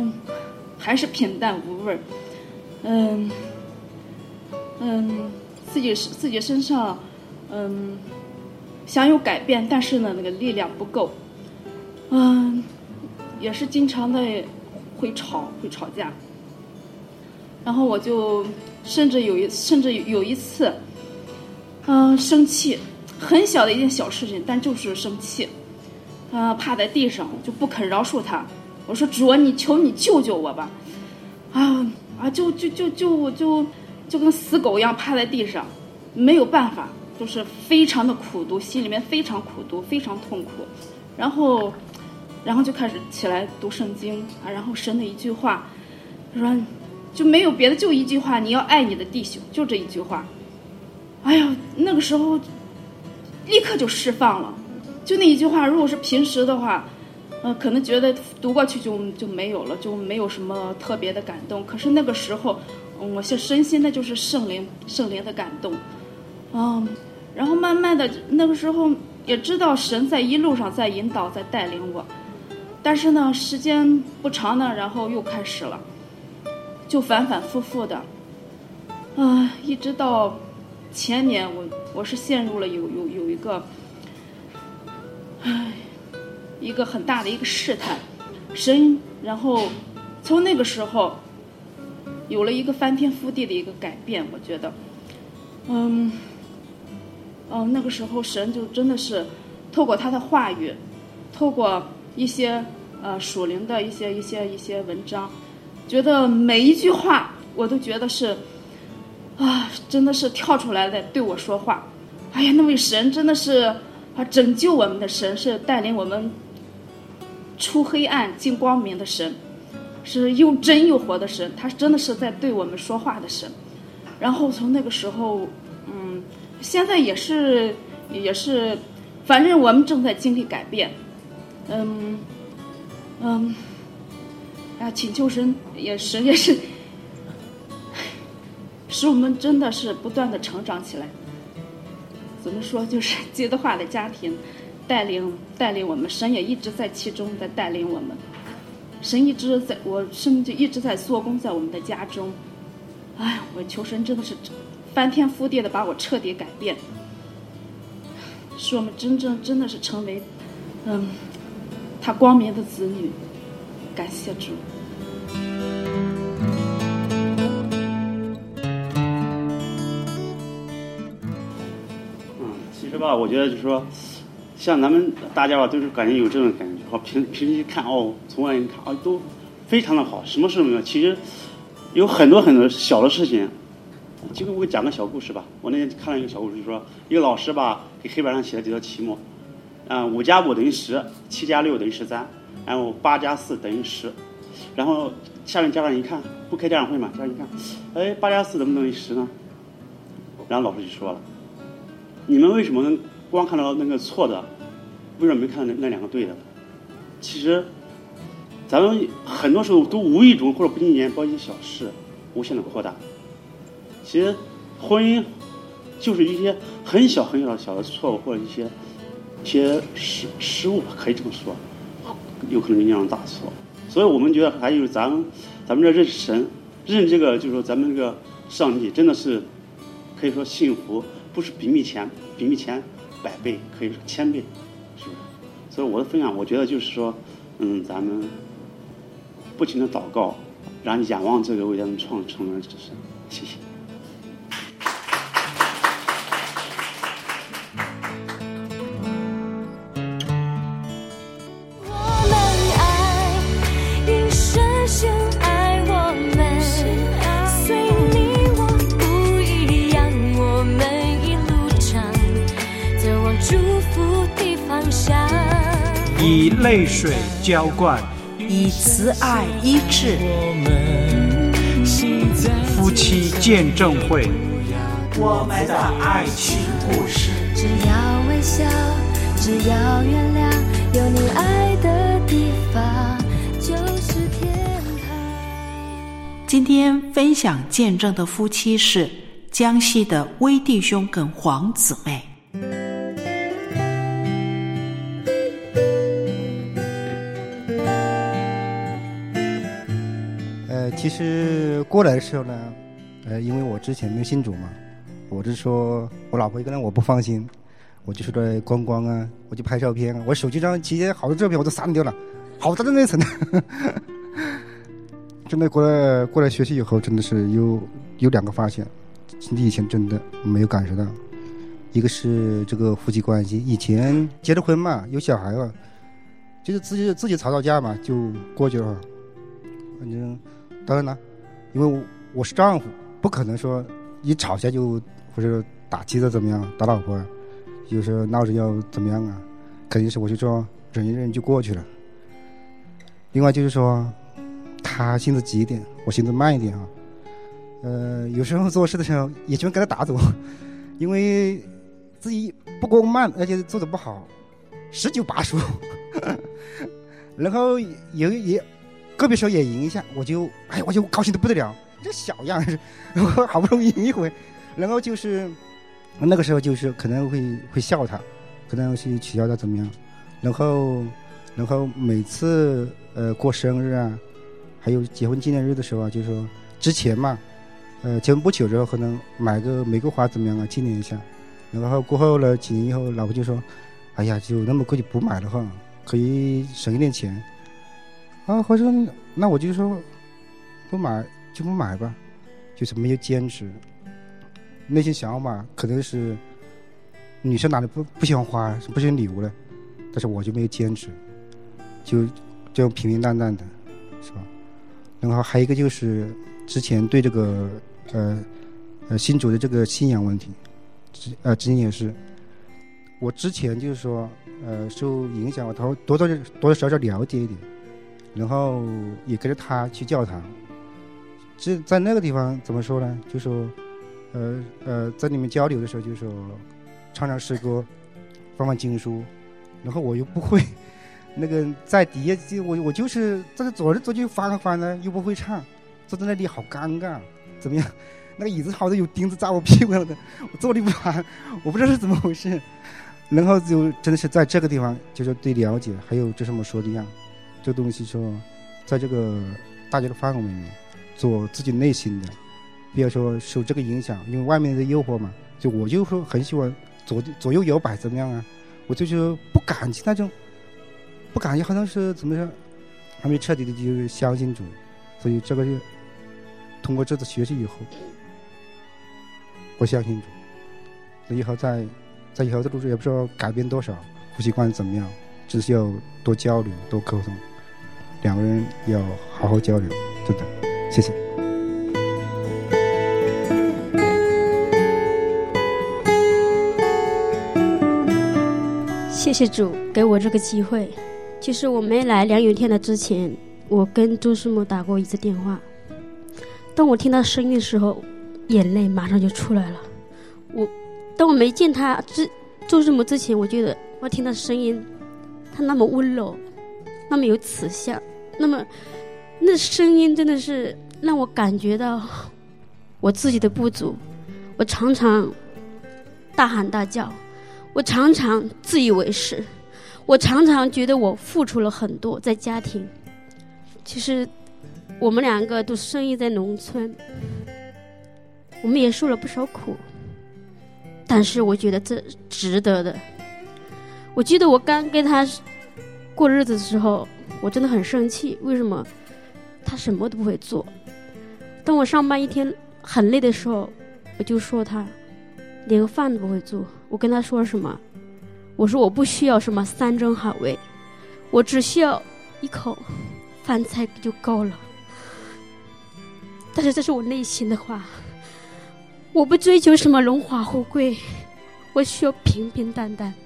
Speaker 13: 还是平淡无味， 自己身上，想有改变，但是呢，那个力量不够，也是经常的会吵架，然后我就甚至有一次，生气，很小的一件小事情，但就是生气，趴在地上就不肯饶恕他。我说主啊，求你救救我吧，就跟死狗一样趴在地上，没有办法，就是非常的苦毒，心里面非常苦毒，非常痛苦。然后就开始起来读圣经啊，然后神的一句话，说就没有别的，就一句话，你要爱你的弟兄，就这一句话。哎呀，那个时候立刻就释放了，就那一句话，如果是平时的话，可能觉得读过去就没有了，就没有什么特别的感动。可是那个时候，我深信那就是圣灵的感动，然后慢慢的那个时候也知道神在一路上在引导，在带领我，但是呢，时间不长呢，然后又开始了，就反反复复的，一直到前年，我是陷入了有一个很大的一个试探，神，然后从那个时候有了一个翻天覆地的一个改变，我觉得，那个时候神就真的是透过他的话语，透过一些属灵的一些文章，觉得每一句话我都觉得是真的是跳出来的对我说话。哎呀，那位神真的是拯救我们的神，是带领我们出黑暗进光明的神，是又真又活的神，他真的是在对我们说话的神。然后从那个时候，现在也是，反正我们正在经历改变，请求神也是使我们真的是不断的成长起来。怎么说，就是基督化的家庭带领我们，神也一直在其中在带领我们，神就一直在做工在我们的家中。哎，我求神真的是翻天覆地的把我彻底改变，使我们真的是成为他光明的子女。感谢主。
Speaker 14: 其实吧，我觉得就是说，像咱们大家吧，都是感觉有这种感觉。好，平时一看从外人看都非常的好，什么事都没有。其实有很多小的事情。就我给讲个小故事吧。我那天看了一个小故事，就是说一个老师吧给黑板上写了几道题目，5加5等于10，7加6等于13，然后8加4等于10。然后下面家长一看，不开家长会嘛，家长一看，8加4怎么等于10呢？然后老师就说了，你们为什么能光看到那个错的，为什么没看到那两个对的？其实咱们很多时候都无意中或者不经意间把一些小事无限的扩大。其实婚姻就是一些很小的错误，或者一些失误，可以这么说，有可能影响大错。所以我们觉得还有咱们这认识神，认这个就是说咱们这个上帝真的是可以说幸福，不是比蜜钱100倍，可以说1000倍，是不是？所以我的分享，我觉得就是说，咱们不停的祷告，然后仰望这个为咱们创成的神。谢谢。
Speaker 15: 以泪水浇灌，
Speaker 2: 以慈爱医治。
Speaker 15: 夫妻见证会，
Speaker 2: 我们的爱情故事。
Speaker 16: 只要微笑，只要原谅，有你爱的地方就是天堂。
Speaker 2: 今天分享见证的夫妻是江西的威弟兄跟黄姊妹。
Speaker 17: 其实过来的时候呢，因为我之前没有信主嘛， 我就说我老婆一个人我不放心，我就出来逛逛啊，我就拍照片啊，我手机上其实好多照片我都删掉了，好大的内存。真的过来学习以后，真的是有2个发现，以前真的没有感受到。一个是这个夫妻关系，以前结了婚嘛，有小孩了，就是自己吵架嘛，就过去了。反正当然了，因为我是丈夫，不可能说一吵架就或者打妻子怎么样，打老婆，有时候闹着要怎么样啊，肯定是我就说忍一忍就过去了。另外就是说，他性子急一点，我性子慢一点啊。有时候做事的时候也喜欢给他打走，因为自己不光慢，而且做得不好，19把输。然后也个别时候也赢一下，我就高兴得不得了，这小样是，我好不容易赢一回，然后就是那个时候就是可能会笑他，可能去取笑他怎么样，然后每次过生日啊，还有结婚纪念日的时候啊，就是说之前嘛，结婚不久之后可能买个玫瑰花怎么样啊，纪念一下，然后过后了几年以后，老婆就说，哎呀，就那么贵就不买了哈，可以省一点钱。啊，或者那我就说不买就不买吧，就是没有坚持。内心想法可能是女生哪里不喜欢花，不喜欢礼物了，但是我就没有坚持，就这样平平淡淡的，是吧？然后还有一个就是之前对这个新主的这个信仰问题，之前也是，我之前就是说受影响，我多多少少了解一点。然后也跟着他去教堂，在那个地方怎么说呢？就说，在里面交流的时候，就说唱唱诗歌，翻经书，然后我又不会，那个在底下我就是在这走来走去翻呢，又不会唱，坐在那里好尴尬，怎么样？那个椅子好像有钉子扎我屁股了的，我坐立不安，我不知道是怎么回事。然后就真的是在这个地方，就是对了解，还有就这么说的一样。这个东西说，在这个大家的范围里面，做自己内心的，不要说受这个影响，因为外面的诱惑嘛。就我就说很喜欢左右摇摆怎么样啊？我就是不感激那种，不感激好像是怎么说，还没彻底的就相信主，所以这个就通过这次学习以后，我相信主，以后在以后的路上也不知道改变多少，夫妻关系怎么样，只是要多交流多沟通。2个人要好好交流，真的，谢谢。
Speaker 11: 谢谢主给我这个机会。其实我没来梁永天的之前，我跟周师母打过一次电话。当我听到声音的时候，眼泪马上就出来了。当我没见他周师母之前，我觉得我听到声音，他那么温柔，那么有慈祥。那声音真的是让我感觉到我自己的不足，我常常大喊大叫，我常常自以为是，我常常觉得我付出了很多在家庭。其实我们2个都生意在农村，我们也受了不少苦，但是我觉得这值得的。我记得我刚跟他过日子的时候，我真的很生气，为什么他什么都不会做？当我上班一天很累的时候，我就说他连个饭都不会做。我跟他说什么？我说我不需要什么3珍好味，我只需要一口饭菜就够了。但是这是我内心的话，我不追求什么荣华富贵，我需要平平淡淡。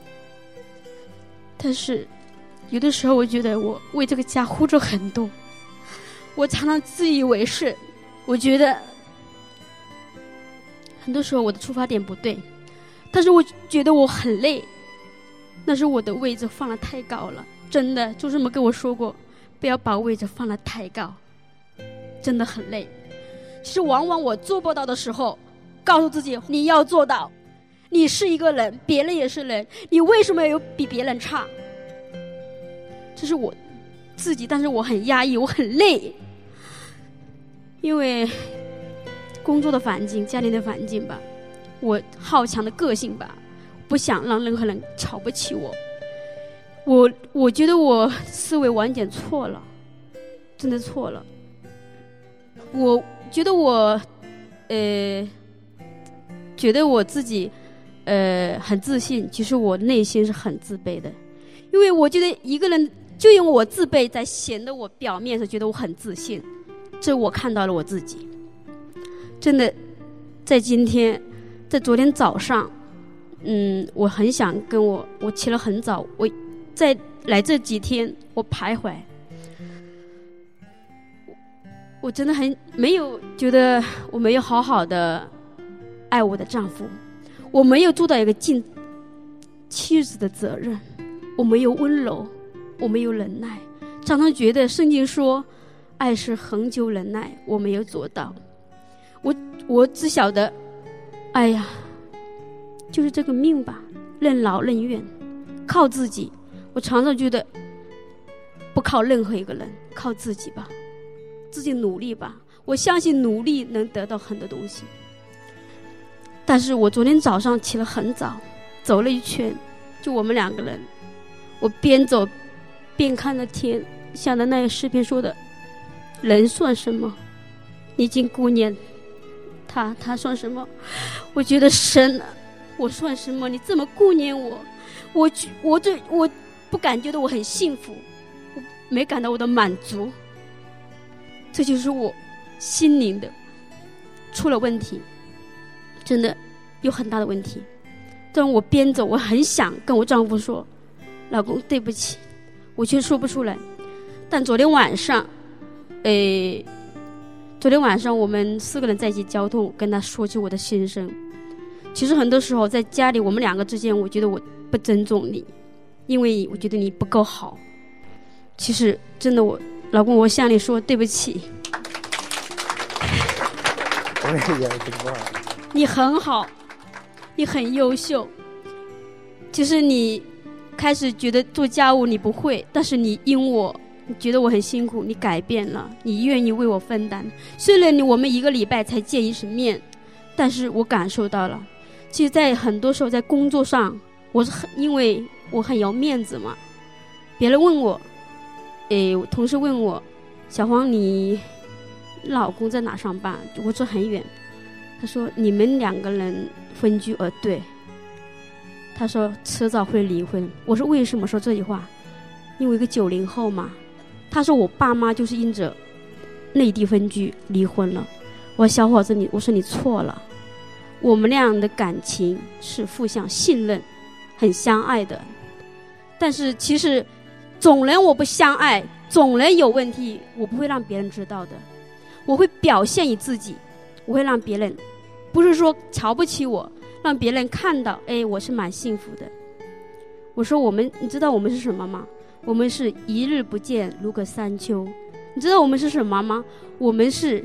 Speaker 11: 但是有的时候我觉得我为这个家付出很多，我常常自以为是，我觉得很多时候我的出发点不对，但是我觉得我很累，那是我的位置放得太高了。真的就这么跟我说过，不要把位置放得太高，真的很累。其实往往我做不到的时候，告诉自己你要做到，你是一个人，别人也是人，你为什么有比别人差？这是我自己，但是我很压抑，我很累，因为工作的环境、家庭的环境吧，
Speaker 18: 我好强的个性吧，不想让任何人瞧不起我。我觉得我思维完全错了，真的错了。我觉得觉得我自己很自信，其实我内心是很自卑的，因为我觉得一个人就因为我自卑，才显得我表面上觉得我很自信，这我看到了我自己。真的，在昨天早上，我很想我起了很早，我在来这几天我徘徊，我真的很没有觉得我没有好好的爱我的丈夫，我没有做到一个尽妻子的责任，我没有温柔，我没有忍耐，常常觉得圣经说爱是恒久忍耐，我没有做到。我只晓得，哎呀，就是这个命吧，任劳任怨，靠自己。我常常觉得不靠任何一个人，靠自己吧，自己努力吧。我相信努力能得到很多东西。但是我昨天早上起了很早，走了一圈，就我们2个人，我边走边看着天，想着那个诗篇说的，人算什么？你竟顾念他算什么？我觉得神啊，我算什么？你这么顾念我，我不感觉到我很幸福，我没感到我的满足，这就是我心灵的出了问题，真的有很大的问题。但我边走，我很想跟我丈夫说，老公对不起，我却说不出来。但昨天晚上我们4个人在一起交通，我跟他说起我的心声。其实很多时候在家里我们2个之间，我觉得我不尊重你，因为我觉得你不够好。其实真的，老公，我向你说对不起。你很好，你很优秀。其实你开始觉得做家务你不会，但是你觉得我很辛苦，你改变了，你愿意为我分担。虽然我们1个礼拜才见一次面，但是我感受到了。其实在很多时候在工作上，因为我很要面子嘛，别人问我，同事问我，小黄你老公在哪上班？我说很远。他说你们2个人分居，对。他说迟早会离婚。我说为什么说这句话？因为一个90后嘛。他说我爸妈就是因着内地分居离婚了。我说小伙子，我说你错了，我们俩的感情是互相信任，很相爱的。但是其实总人我不相爱，总人有问题，我不会让别人知道的，我会表现于自己，我会让别人不是说瞧不起我，让别人看到，我是蛮幸福的。我说你知道我们是什么吗？我们是一日不见如隔三秋。你知道我们是什么吗？我们是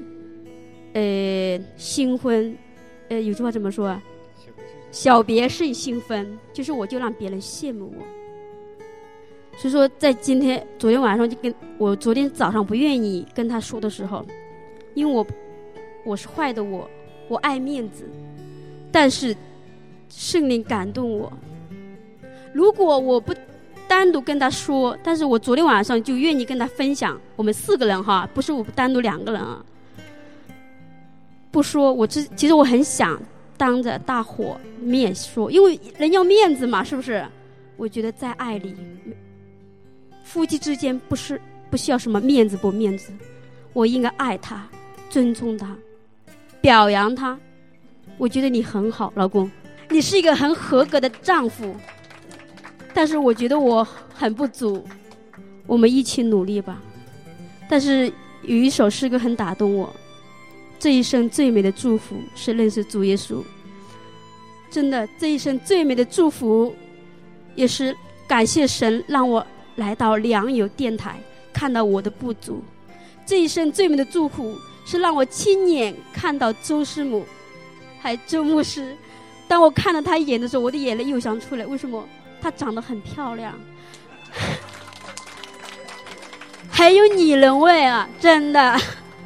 Speaker 18: 新婚，有句话怎么说啊？小别胜新婚，就是我就让别人羡慕我。所以说在昨天晚上就我昨天早上不愿意跟他说的时候，因为我是坏的，我爱面子，但是圣灵感动我。如果我不单独跟他说，但是我昨天晚上就愿意跟他分享，我们4个人哈，不是我单独2个人啊。不说，其实我很想当着大伙面说，因为人要面子嘛，是不是？我觉得在爱里，夫妻之间不需要什么面子不面子，我应该爱他，尊重他，表扬他。我觉得你很好，老公，你是一个很合格的丈夫。但是我觉得我很不足，我们一起努力吧。但是有一首诗歌很打动我，这一生最美的祝福是认识主耶稣。真的，这一生最美的祝福也是感谢神让我来到良友电台，看到我的不足。这一生最美的祝福是让我亲眼看到周师母还周牧师。当我看到他演的时候，我的眼泪又想出来。为什么？她长得很漂亮，很有女人味啊！真的，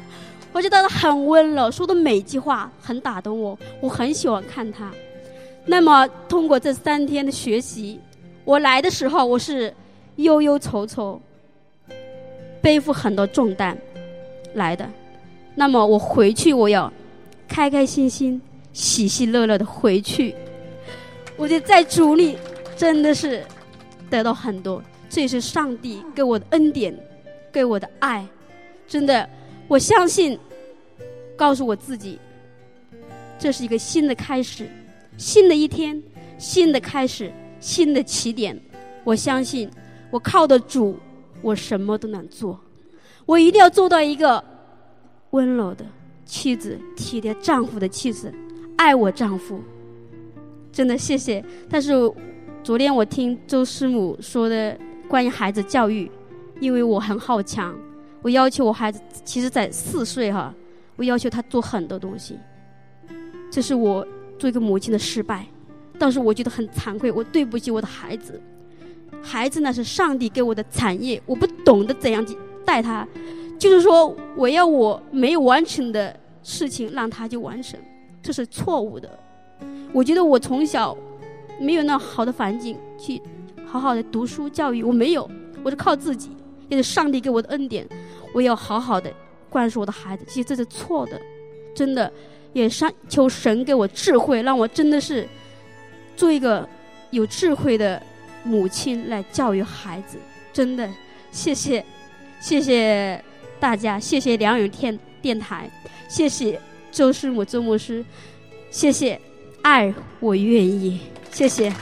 Speaker 18: 我觉得他很温柔，说的每句话很打动我，我很喜欢看他。那么通过这3天的学习，我来的时候我是忧忧愁愁，背负很多重担来的，那么我回去我要开开心心喜喜乐乐的回去。我觉得在主里真的是得到很多，这也是上帝给我的恩典，给我的爱。真的我相信，告诉我自己，这是一个新的开始，新的一天，新的开始，新的起点。我相信我靠的主，我什么都能做。我一定要做到一个温柔的妻子，体贴丈夫的妻子，爱我丈夫。真的谢谢。但是昨天我听周师母说的关于孩子教育，因为我很好强，我要求我孩子，其实在4岁哈，我要求他做很多东西，这是我做一个母亲的失败。但是我觉得很惭愧，我对不起我的孩子。孩子呢是上帝给我的产业，我不懂得怎样带他，就是说我要我没有完成的事情让他去完成，这是错误的。我觉得我从小没有那好的环境去好好的读书教育，我没有，我是靠自己，也是上帝给我的恩典，我要好好的灌输我的孩子。其实这是错的，真的也求神给我智慧，让我真的是做一个有智慧的母亲来教育孩子。真的谢谢大家，谢谢良友电台，谢谢周师母周牧师，谢谢爱我愿意，谢谢。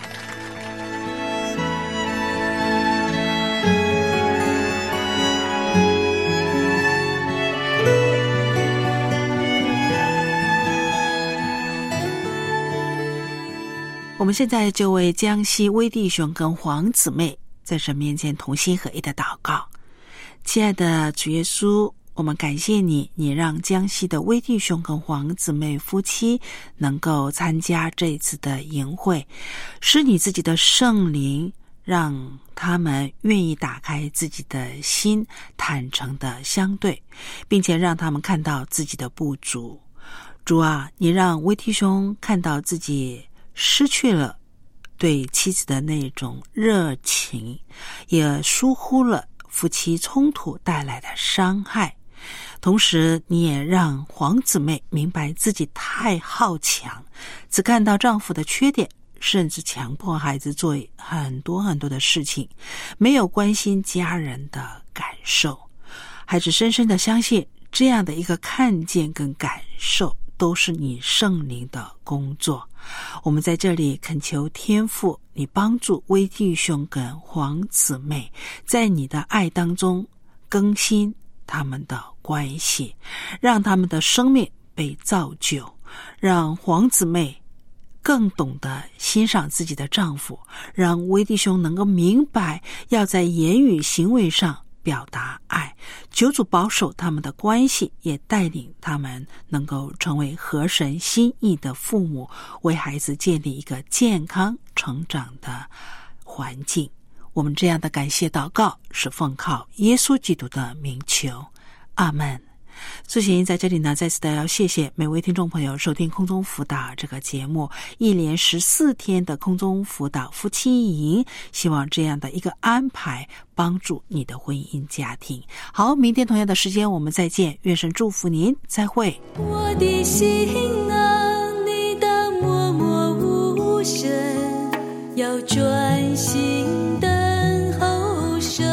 Speaker 2: 我们现在就为江西威弟兄跟黄姊妹在神面前同心合一的祷告。亲爱的主耶稣，我们感谢你，你让江西的威弟兄跟黄姊妹夫妻能够参加这一次的营会，是你自己的圣灵让他们愿意打开自己的心，坦诚的相对，并且让他们看到自己的不足。主啊，你让威弟兄看到自己失去了对妻子的那种热情，也疏忽了夫妻冲突带来的伤害。同时你也让黄姊妹明白自己太好强，只看到丈夫的缺点，甚至强迫孩子做很多很多的事情，没有关心家人的感受。孩子深深的相信，这样的一个看见跟感受都是你圣灵的工作。我们在这里恳求天父，你帮助威弟兄跟黄姊妹在你的爱当中更新他们的关系，让他们的生命被造就，让黄姊妹更懂得欣赏自己的丈夫，让威弟兄能够明白要在言语行为上表达爱。求主保守他们的关系，也带领他们能够成为合神心意的父母，为孩子建立一个健康成长的环境。我们这样的感谢祷告是奉靠耶稣基督的名求，阿们。苏醒在这里呢，再次的要谢谢每位听众朋友收听空中辅导这个节目，一连14天的空中辅导夫妻营，希望这样的一个安排帮助你的婚姻家庭。好，明天同样的时间我们再见，愿神祝福您，再会。
Speaker 16: 我的心啊，你当默默无声，要专心等候神。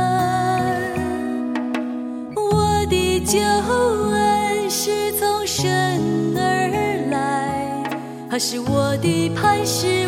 Speaker 16: 救恩是从神而来，他是我的磐石。